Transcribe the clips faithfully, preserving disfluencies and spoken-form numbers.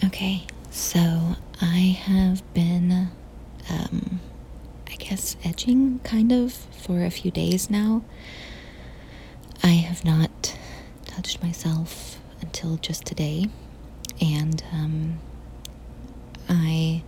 Okay, so I have been, um, I guess, edging kind of for a few days now. I have not touched myself until just today, and um, I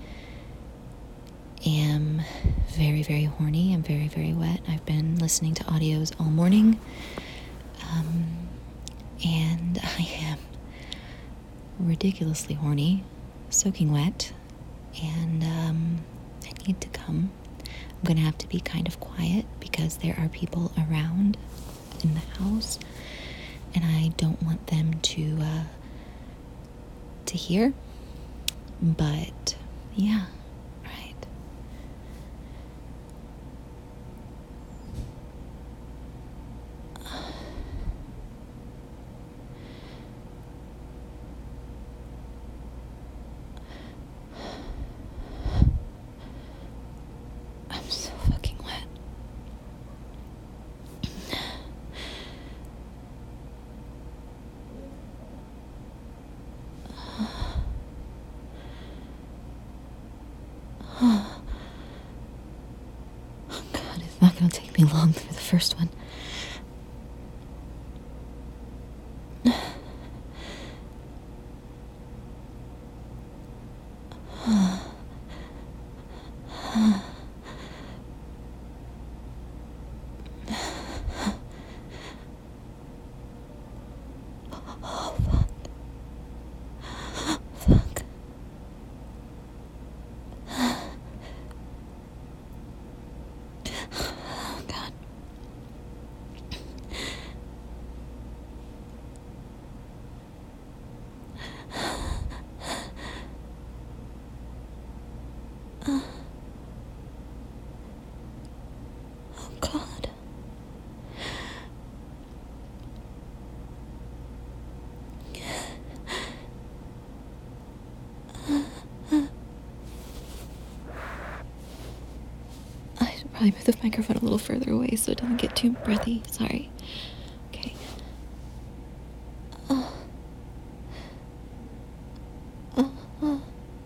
am very, very horny. I'm very, very wet. I've been listening to audios all morning, um, and I am ridiculously horny, soaking wet, and um, I need to come. I'm gonna have to be kind of quiet because there are people around in the house, and I don't want them to uh, to hear. But yeah, right. I'm so fucking wet. Oh God, it's not gonna take me long for the first one. Oh fuck. Fuck. Oh God. Oh God. I should probably move the microphone a little further away so it doesn't get too breathy. Sorry. Okay. Oh. Oh. Oh.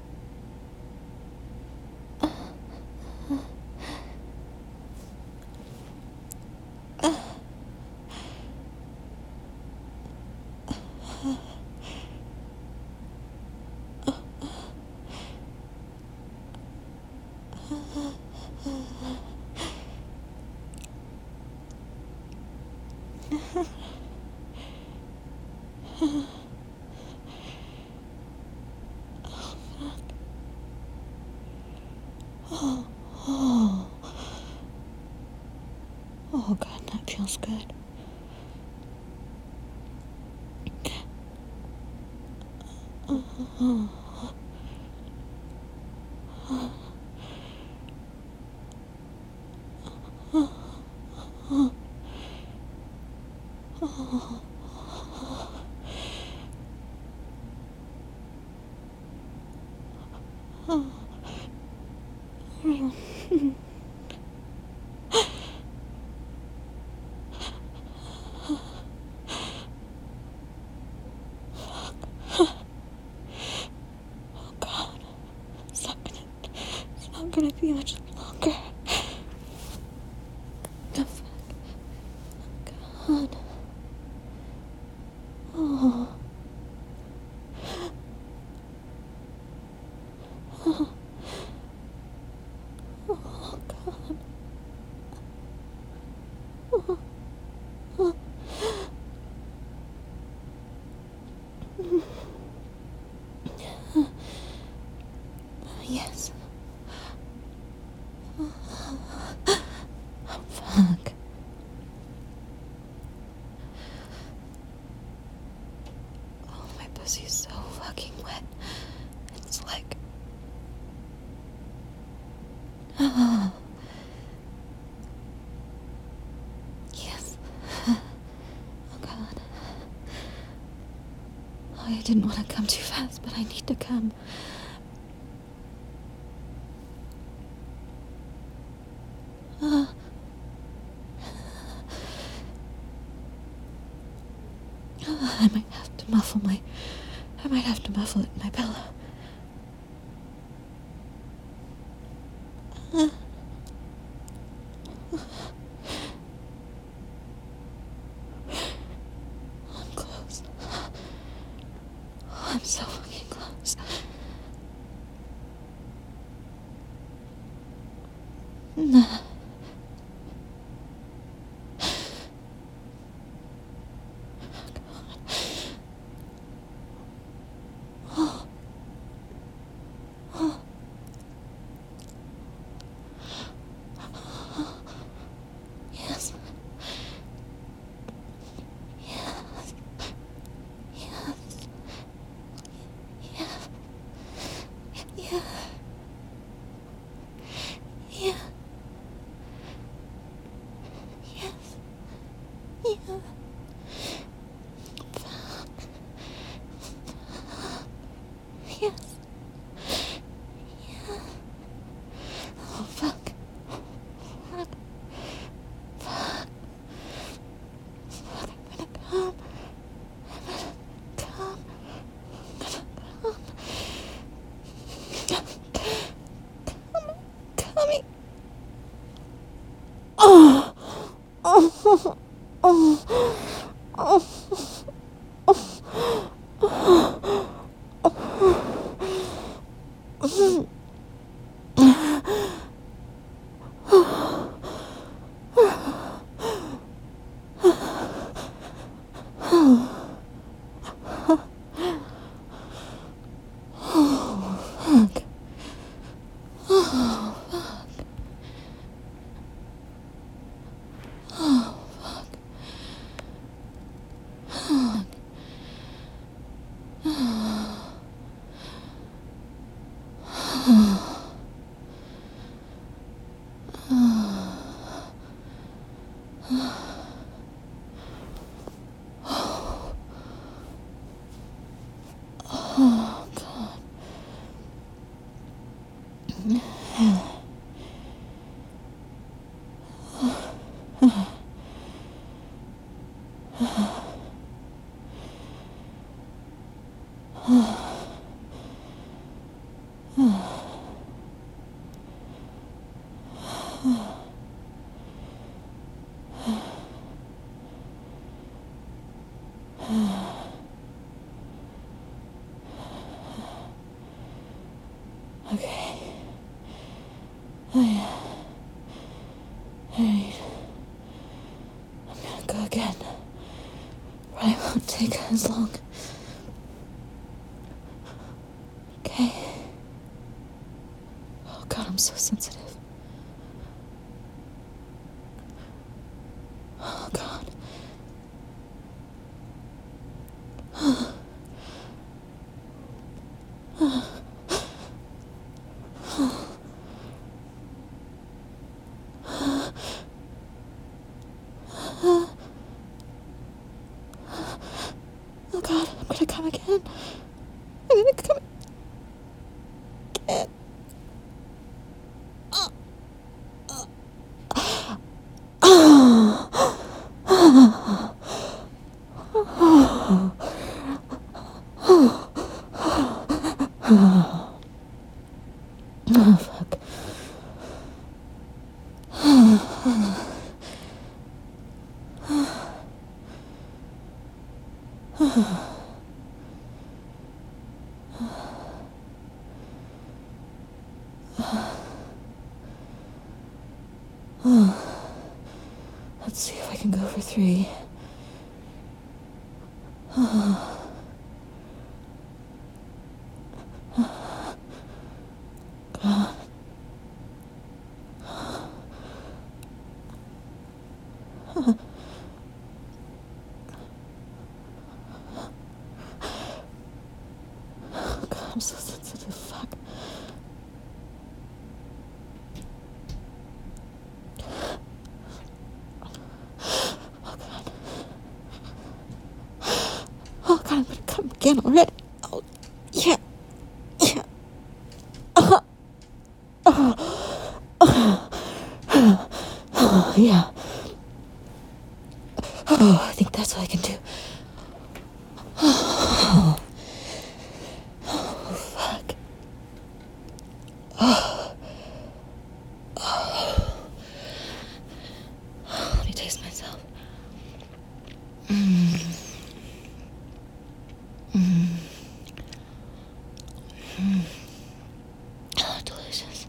Oh, oh, oh God, that feels good. Oh, oh, oh, oh, oh, oh, oh. Oh God, it's not gonna, it's not gonna be much longer. The fuck, God. Oh, oh, oh God. Oh, oh. Yes. Oh, fuck. Oh, my pussy's so fucking wet. It's like... Oh. Yes. Oh, God. Oh, I didn't want to come too fast, but I need to come. Uh, I might have to muffle my... I might have to muffle it in my pillow. I'm close. I'm so fucking close. Nah. Yes. Yes. Yes. Yeah. Yeah. Yeah. Yes. Yeah. Yes. Yeah. Oh, fuck. Fuck. Fuck. Fuck. I'm gonna come. I'm gonna come. I'm gonna come. Coming. Oh. Oh. Oh. Oh. Fuck. Oh, fuck. Oh, fuck. Fuck. Oh, God. Okay. Alright. Alright. I'm gonna go again. But I won't take as long. Okay. Oh, God, I'm so sensitive. Oh, God. Oh, God, I'm gonna come again. I'm gonna come again. Oh, fuck. Let's see if I can go for three. God. God, I'm so sensitive. Fuck. Oh, God. Oh, God, I'm gonna come again already. Oh, yeah. Yeah. Oh, oh, oh, oh, yeah. Oh, I think that's all I can do. Oh, oh fuck. Oh. Mm. Mm. Oh, delicious.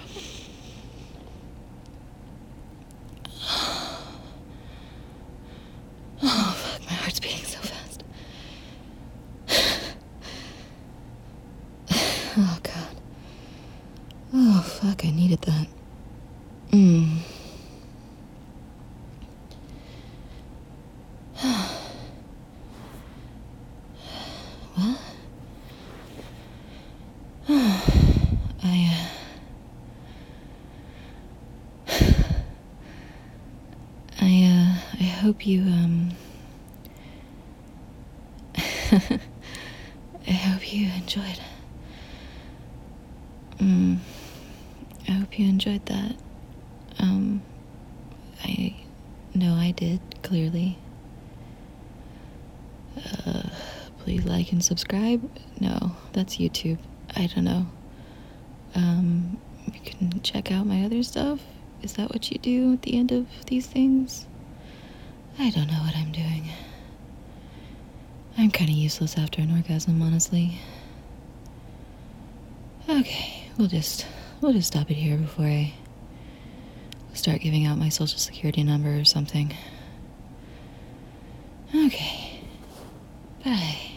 Oh, fuck, my heart's beating so fast. Oh, God. Oh, fuck, I needed that. Mm. What? I, uh... I, uh, I hope you, um... I hope you enjoyed. Mm. I hope you enjoyed that. Um, I know I did, clearly. Uh, please like and subscribe. No, that's YouTube. I don't know. Um, you can check out my other stuff. Is that what you do at the end of these things? I don't know what I'm doing. I'm kind of useless after an orgasm, honestly. Okay, we'll just we'll just stop it here before I start giving out my social security number or something. Okay. Bye.